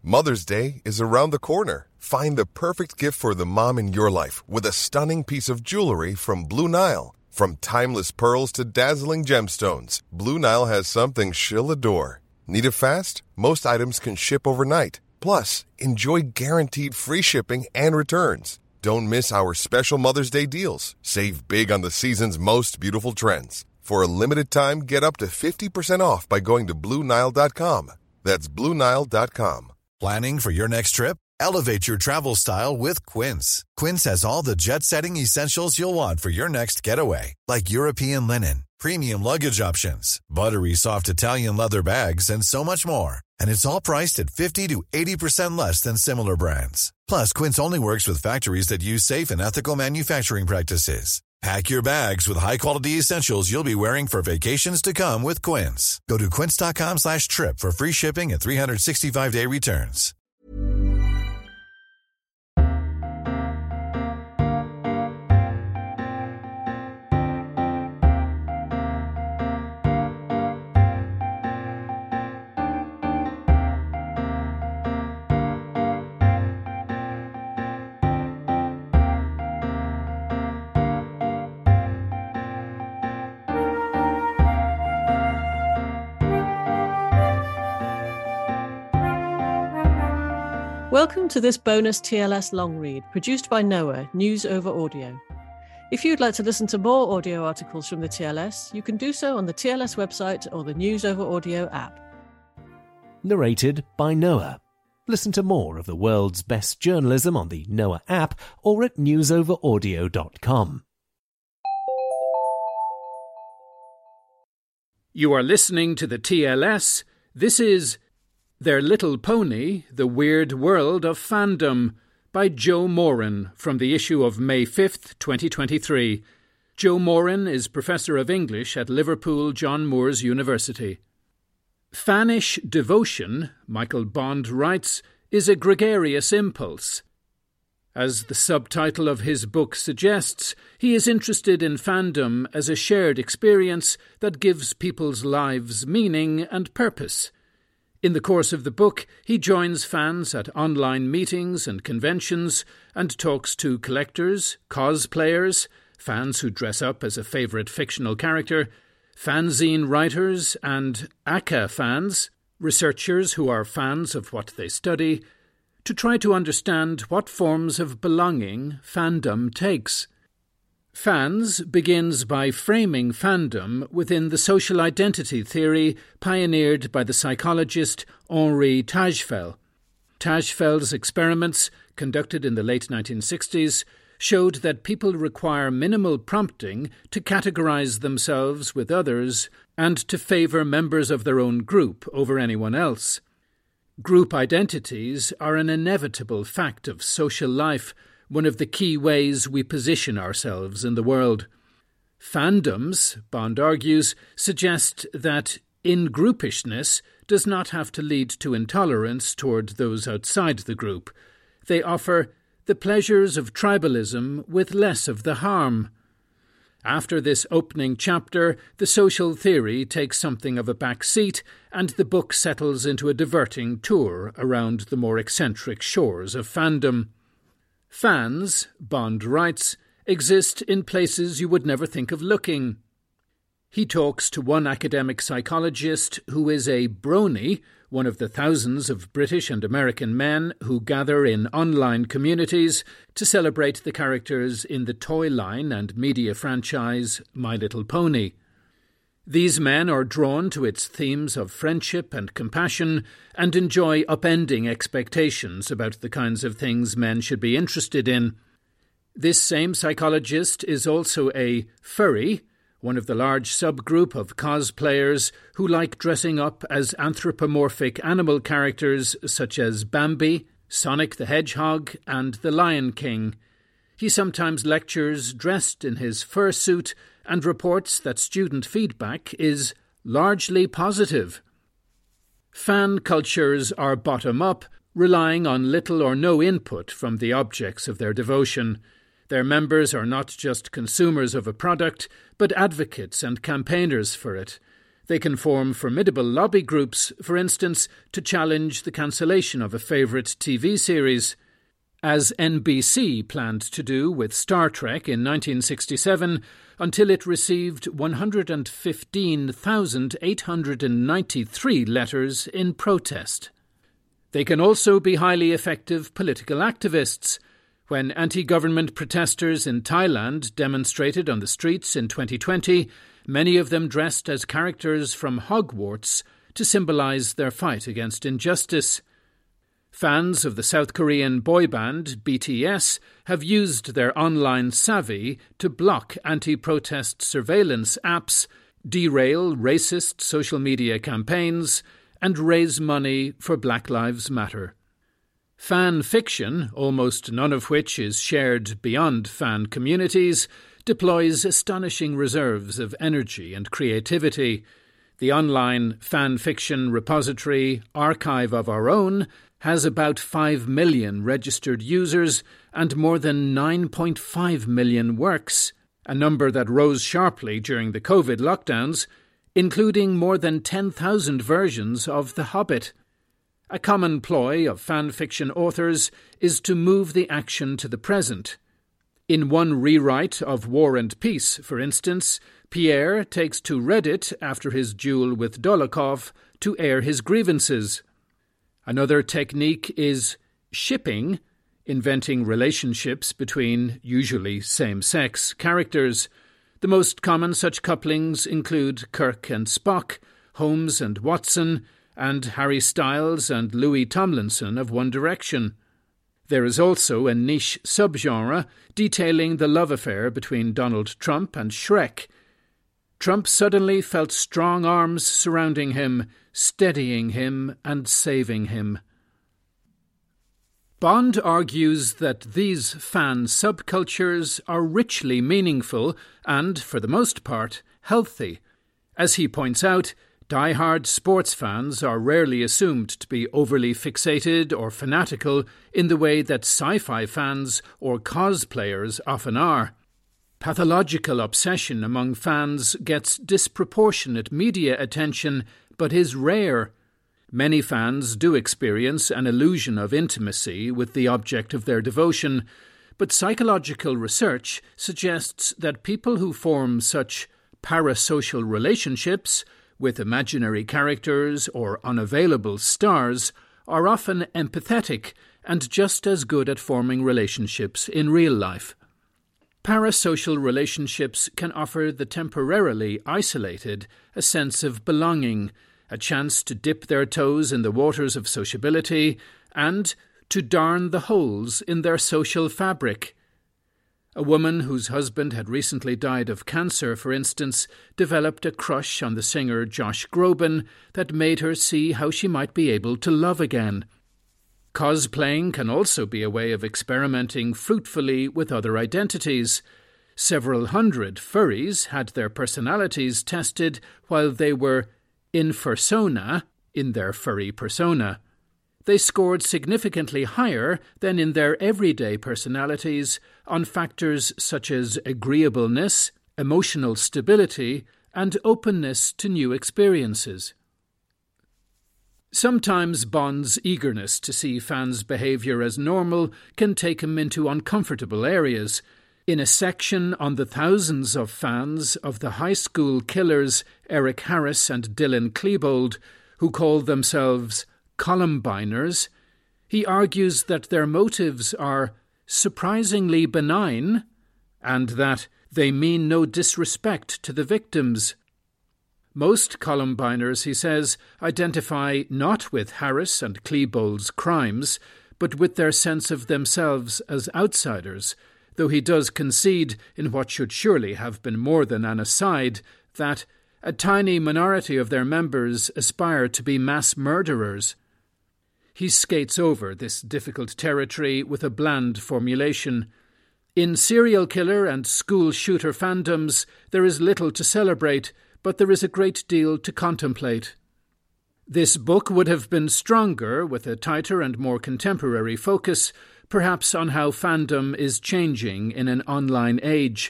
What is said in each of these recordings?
Mother's Day is around the corner. Find the perfect gift for the mom in your life with a stunning piece of jewelry from Blue Nile. From timeless pearls to dazzling gemstones, Blue Nile has something she'll adore. Need it fast? Most items can ship overnight. Plus, enjoy guaranteed free shipping and returns. Don't miss our special Mother's Day deals. Save big on the season's most beautiful trends. For a limited time, get up to 50% off by going to BlueNile.com. That's BlueNile.com. Planning for your next trip? Elevate your travel style with Quince. Quince has all the jet-setting essentials you'll want for your next getaway, like European linen, premium luggage options, buttery soft Italian leather bags, and so much more. And it's all priced at 50 to 80% less than similar brands. Plus, Quince only works with factories that use safe and ethical manufacturing practices. Pack your bags with high-quality essentials you'll be wearing for vacations to come with Quince. Go to quince.com/trip for free shipping and 365-day returns. Welcome to this bonus TLS long read, produced by Noah, News Over Audio. If you'd like to listen to more audio articles from the TLS, you can do so on the TLS website or the News Over Audio app. Narrated by Noah. Listen to more of the world's best journalism on the Noah app or at newsoveraudio.com. You are listening to the TLS. This is Their Little Pony, The Weird World of Fandom by Joe Moran from the issue of May 5th, 2023. Joe Moran is Professor of English at Liverpool John Moores University. Fanish devotion, Michael Bond writes, is a gregarious impulse. As the subtitle of his book suggests, he is interested in fandom as a shared experience that gives people's lives meaning and purpose. In the course of the book, he joins fans at online meetings and conventions and talks to collectors, cosplayers, fans who dress up as a favourite fictional character, fanzine writers and ACCA fans, researchers who are fans of what they study, to try to understand what forms of belonging fandom takes. Fans begins by framing fandom within the social identity theory pioneered by the psychologist Henri Tajfel. Tajfel's experiments, conducted in the late 1960s, showed that people require minimal prompting to categorize themselves with others and to favor members of their own group over anyone else. Group identities are an inevitable fact of social life, one of the key ways we position ourselves in the world. Fandoms, Bond argues, suggest that in-groupishness does not have to lead to intolerance toward those outside the group. They offer the pleasures of tribalism with less of the harm. After this opening chapter, the social theory takes something of a back seat, and the book settles into a diverting tour around the more eccentric shores of fandom. Fans, Bond writes, exist in places you would never think of looking. He talks to one academic psychologist who is a brony, one of the thousands of British and American men who gather in online communities to celebrate the characters in the toy line and media franchise My Little Pony. These men are drawn to its themes of friendship and compassion and enjoy upending expectations about the kinds of things men should be interested in. This same psychologist is also a furry, one of the large subgroup of cosplayers who like dressing up as anthropomorphic animal characters such as Bambi, Sonic the Hedgehog, and the Lion King. He sometimes lectures dressed in his fursuit and reports that student feedback is largely positive. Fan cultures are bottom-up, relying on little or no input from the objects of their devotion. Their members are not just consumers of a product, but advocates and campaigners for it. They can form formidable lobby groups, for instance, to challenge the cancellation of a favourite TV series, as NBC planned to do with Star Trek in 1967 until it received 115,893 letters in protest. They can also be highly effective political activists. When anti-government protesters in Thailand demonstrated on the streets in 2020, many of them dressed as characters from Hogwarts to symbolise their fight against injustice. Fans of the South Korean boy band BTS have used their online savvy to block anti-protest surveillance apps, derail racist social media campaigns, and raise money for Black Lives Matter. Fan fiction, almost none of which is shared beyond fan communities, deploys astonishing reserves of energy and creativity. The online fan fiction repository Archive of Our Own has about 5 million registered users and more than 9.5 million works, a number that rose sharply during the COVID lockdowns, including more than 10,000 versions of The Hobbit. A common ploy of fan fiction authors is to move the action to the present. In one rewrite of War and Peace, for instance, Pierre takes to Reddit after his duel with Dolokhov to air his grievances. Another technique is shipping, inventing relationships between usually same-sex characters. The most common such couplings include Kirk and Spock, Holmes and Watson, and Harry Styles and Louis Tomlinson of One Direction. There is also a niche subgenre detailing the love affair between Donald Trump and Shrek. Trump suddenly felt strong arms surrounding him, steadying him and saving him. Bond argues that these fan subcultures are richly meaningful and, for the most part, healthy. As he points out, die-hard sports fans are rarely assumed to be overly fixated or fanatical in the way that sci-fi fans or cosplayers often are. Pathological obsession among fans gets disproportionate media attention, but is rare. Many fans do experience an illusion of intimacy with the object of their devotion, but psychological research suggests that people who form such parasocial relationships with imaginary characters or unavailable stars are often empathetic and just as good at forming relationships in real life. Parasocial relationships can offer the temporarily isolated a sense of belonging, a chance to dip their toes in the waters of sociability, and to darn the holes in their social fabric. A woman whose husband had recently died of cancer, for instance, developed a crush on the singer Josh Groban that made her see how she might be able to love again. Cosplaying can also be a way of experimenting fruitfully with other identities. Several hundred furries had their personalities tested while they were in fursona, in their furry persona. They scored significantly higher than in their everyday personalities on factors such as agreeableness, emotional stability, and openness to new experiences. Sometimes Bond's eagerness to see fans' behaviour as normal can take him into uncomfortable areas. In a section on the thousands of fans of the high school killers Eric Harris and Dylan Klebold, who call themselves Columbiners, he argues that their motives are surprisingly benign and that they mean no disrespect to the victims. Most Columbiners, he says, identify not with Harris and Klebold's crimes, but with their sense of themselves as outsiders, though he does concede, in what should surely have been more than an aside, that a tiny minority of their members aspire to be mass murderers. He skates over this difficult territory with a bland formulation. In serial killer and school shooter fandoms, there is little to celebrate, but there is a great deal to contemplate. This book would have been stronger with a tighter and more contemporary focus, perhaps on how fandom is changing in an online age.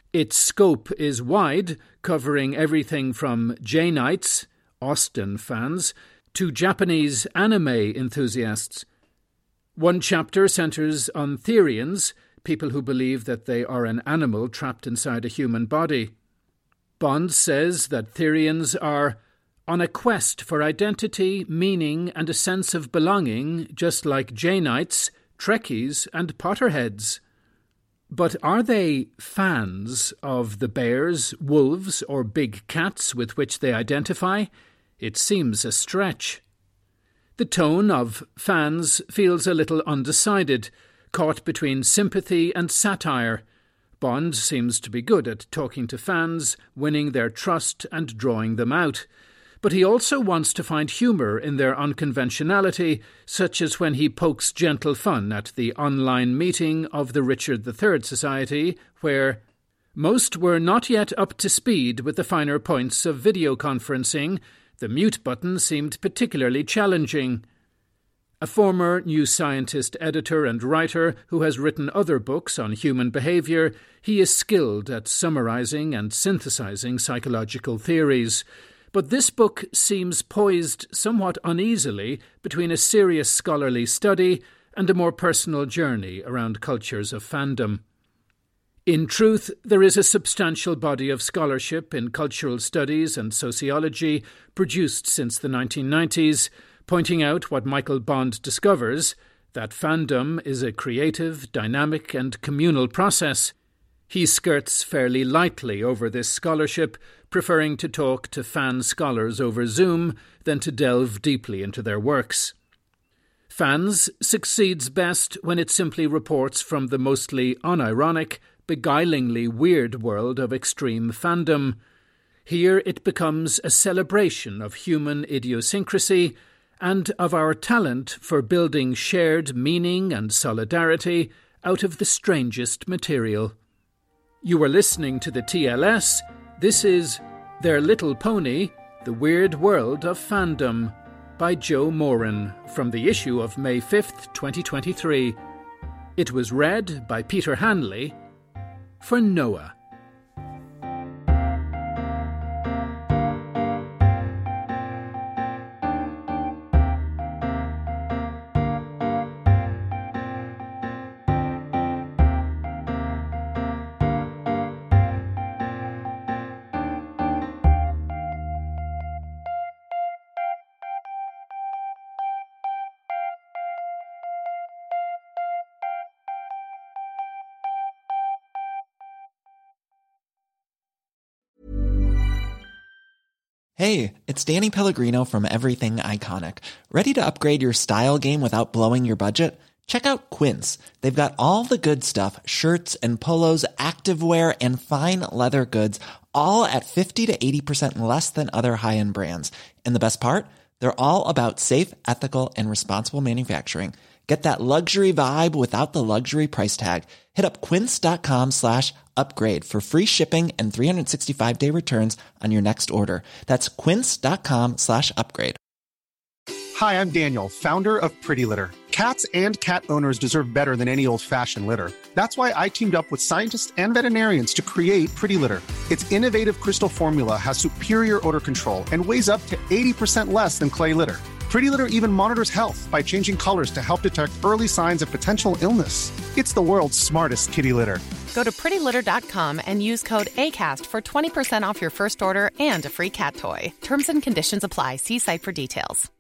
Its scope is wide, covering everything from Jainites, Austen fans, to Japanese anime enthusiasts. One chapter centres on Therians, people who believe that they are an animal trapped inside a human body. Bond says that Therians are on a quest for identity, meaning, and a sense of belonging, just like Jainites, Trekkies, and Potterheads. But are they fans of the bears, wolves, or big cats with which they identify? It seems a stretch. The tone of fans feels a little undecided, caught between sympathy and satire. Bond seems to be good at talking to fans, winning their trust and drawing them out. But he also wants to find humour in their unconventionality, such as when he pokes gentle fun at the online meeting of the Richard III Society, where most were not yet up to speed with the finer points of video conferencing. The mute button seemed particularly challenging. A former New Scientist editor and writer who has written other books on human behaviour, he is skilled at summarising and synthesising psychological theories. But this book seems poised somewhat uneasily between a serious scholarly study and a more personal journey around cultures of fandom. In truth, there is a substantial body of scholarship in cultural studies and sociology produced since the 1990s, pointing out what Michael Bond discovers, that fandom is a creative, dynamic and communal process. He skirts fairly lightly over this scholarship, preferring to talk to fan scholars over Zoom than to delve deeply into their works. Fans succeeds best when it simply reports from the mostly unironic, beguilingly weird world of extreme fandom. Here it becomes a celebration of human idiosyncrasy and of our talent for building shared meaning and solidarity out of the strangest material. You are listening to the TLS. This is Their Little Pony, The Weird World of Fandom, by Joe Moran, from the issue of May 5th, 2023. It was read by Peter Hanley for Noah. Hey, it's Danny Pellegrino from Everything Iconic. Ready to upgrade your style game without blowing your budget? Check out Quince. They've got all the good stuff, shirts and polos, activewear, and fine leather goods, all at 50 to 80% less than other high-end brands. And the best part? They're all about safe, ethical, and responsible manufacturing. Get that luxury vibe without the luxury price tag. Hit up quince.com/upgrade for free shipping and 365-day returns on your next order. That's quince.com/upgrade. Hi, I'm Daniel, founder of Pretty Litter. Cats and cat owners deserve better than any old-fashioned litter. That's why I teamed up with scientists and veterinarians to create Pretty Litter. Its innovative crystal formula has superior odor control and weighs up to 80% less than clay litter. Pretty Litter even monitors health by changing colors to help detect early signs of potential illness. It's the world's smartest kitty litter. Go to prettylitter.com and use code ACAST for 20% off your first order and a free cat toy. Terms and conditions apply. See site for details.